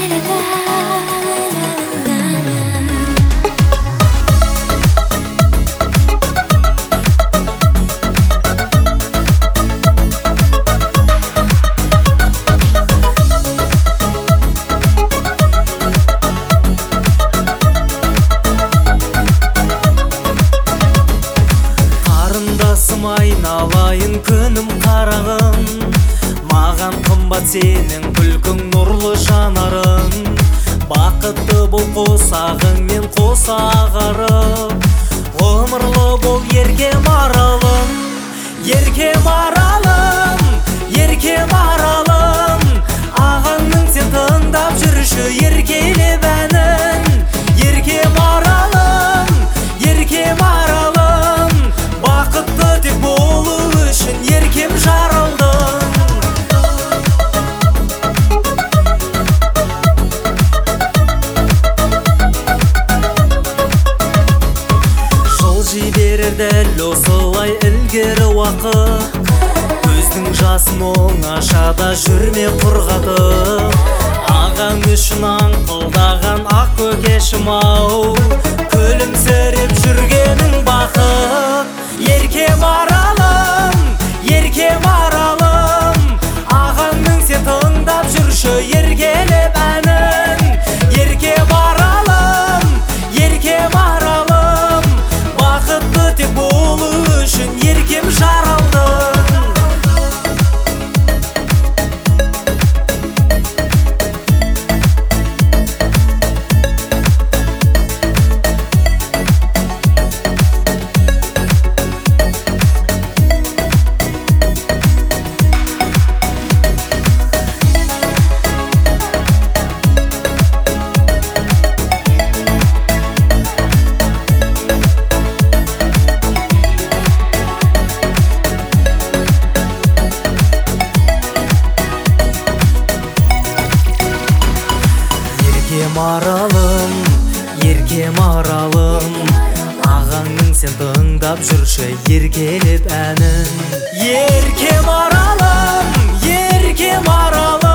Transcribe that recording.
Айналайын күнім қарағым, маған қымбат сенің күлкің нұрлы жанарың. Бақытты бол қосағыңмен қоса ағарып, ғұмырлы бол еркем аралым, еркем аралым, еркем аралым. Ағаңның сен тыңдап жүрші еркелеп әнін, еркем аралым, еркем аралым. Бақытты тек болу үшін еркем жаралдым. Жол жіберер дәл осылай ілгері уақыт, көздің жасын оңашада жүрме құрғатып. Ағаң үшін аңқылдаған ақ көкешім ау, күлімсіреп жүргенің бақыт. Еркем аралым, еркем аралым. Ағаңның сен тыңдап жүрші еркелеп әнін, еркем аралым, еркем аралым. Бақытты тек болу үшін еркем жаралдым. Еркем аралым, еркем аралым. Ағаңның сен тыңдап жүрші еркелеп әнін, еркем аралым, еркем аралым.